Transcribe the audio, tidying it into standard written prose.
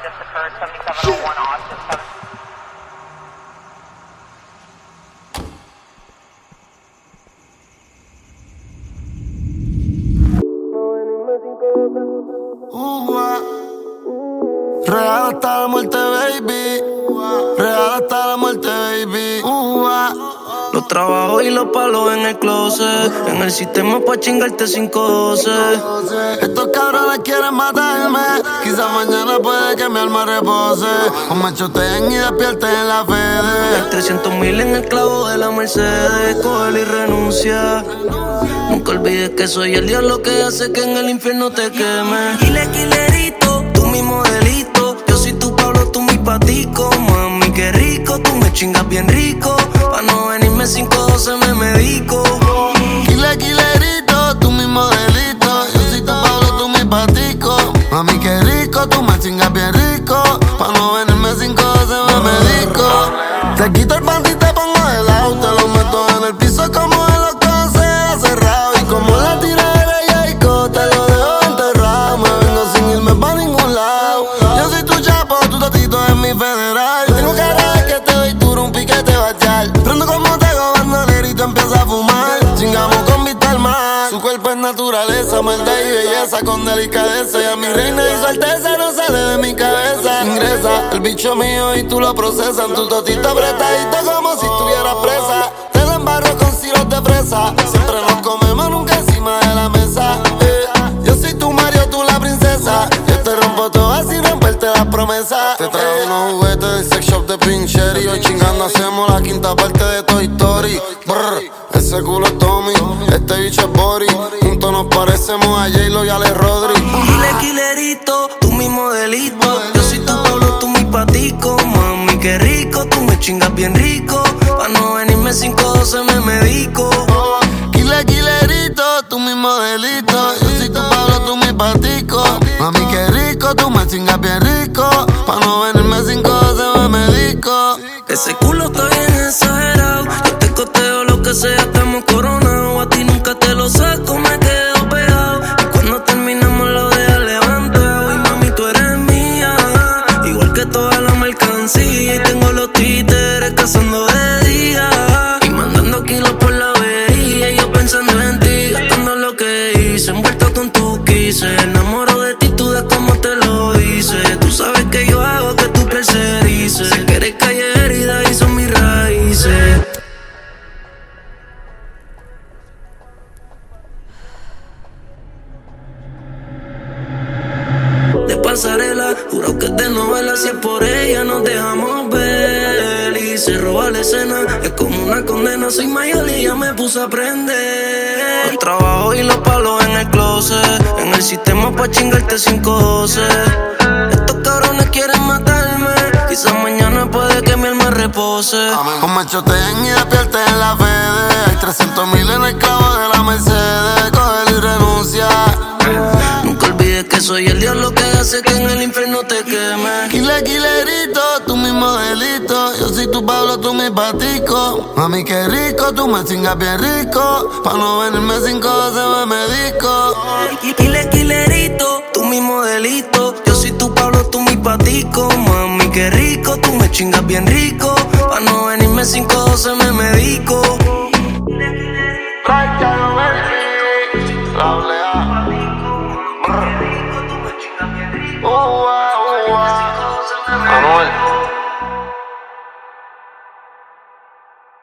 just occurred, 7701 Austin 7. Real hasta la muerte, baby. Real hasta la muerte, baby. Los trabajos y los palos en el closet. En el sistema pa' chingarte 512. Estos cabrones quieren matarme. Quizás mañana puede que mi alma repose. O me choteen y despierten la Fede. Hay 300,000 en el clavo de la Mercedes. Cógelo y renuncia. Nunca olvides que soy el diablo que hace que en el infierno te queme. Quilerito, tú mi modelito. Yo soy tu Pablo, tú mi patico. Mami, qué rico, tú me chingas bien rico. Pa' no venirme 512 me medico. Quilerito, tú mi modelito. Yo soy tu Pablo, tú mi patico. Mami, qué rico, tú me chingas bien rico. Pa' no venirme 512 me medico. Te quito el panty y te pongo de lado. Te lo meto en el piso como en los cosas cerrado. Y como la tiradera y Jayco, te lo dejo enterrado. Me vengo sin irme pa' ningún lado. Yo soy tu chapo, tu tatito es mi federal. Tengo cara de que te doy duro, un piquete bachar. Prendo como tego, bandolerito empieza a fumar. Chingamos con vista al mar. Su cuerpo es naturaleza, maldad y belleza con delicadeza. Y a mi reina y su alteza no sale de mi cabeza. Ingresa el bicho mío y tú lo procesas. Tu totito apretadito como si estuviera presa. Te la embarro con siros de fresa. Siempre nos comemos nunca encima de la mesa. Yo soy tu Mario, tú la princesa. Yo te rompo todo sin romperte las promesas. Te traigo unos juguetes del sex shop de Pincher. Y hoy chingando hacemos la quinta parte de Toy Story. Brr, ese culo es Tommy, este bicho es Boris. Juntos nos parecemos a J-Lo y Ale Rodri. Quilerito, tú mi modelito. Yo soy tu Pablo, tú mi patico. Mami, qué rico, tú me chingas bien rico. Pa' no venirme 512 me medico. Quilerito, tú mi modelito. Yo soy tu Pablo, tú mi patico. Mami, qué rico, tú me chingas bien rico. Pa' no venirme 512 me medico. Ese culo está bien exagerado. Yo te costeo lo que sea, estamos coronados. A ti nunca te lo saco, me quedo pegado. Y cuando terminamos lo dejas levantado. Y mami, tú eres mía, igual que toda la mercancía. Y tengo los títeres cazando de día y mandando kilos por la avería. Y yo pensando en ti, gastando lo que hice. Envuelto con tu quise, enamoro de ti, tú de cómo te lo hice. Tú sabes que yo hago que tu piel se erice. Sé que eres calle herida y son mis raíces. De pasarela, juro que es de novela. Si es por ella nos dejamos ver y se roba la escena. Es como una condena, soy mayor y ya me puse a aprender. Los trabajos y los palos en el closet. En el sistema pa' chingarte 512. Estos cabrones quieren matarme. Quizás mañana puede que mi alma repose. O me choteen y despierten la Fede. Hay 300,000 en el clavo de la Mercedes. Cógelo y renuncia. Nunca olvides que soy el diablo que hace que en el infierno te queme. Quilerito, tú mi modelito. Yo soy tu Pablo, tú mi patico. Mami, qué rico, tú me chingas bien rico. Pa' no venirme 512 me medico. Quilerito, tú mi modelito. Yo soy tu Pablo, tú mi patico. Mami, qué rico, tú me chingas bien rico. Pa' no venirme 512 me medico. Anuel.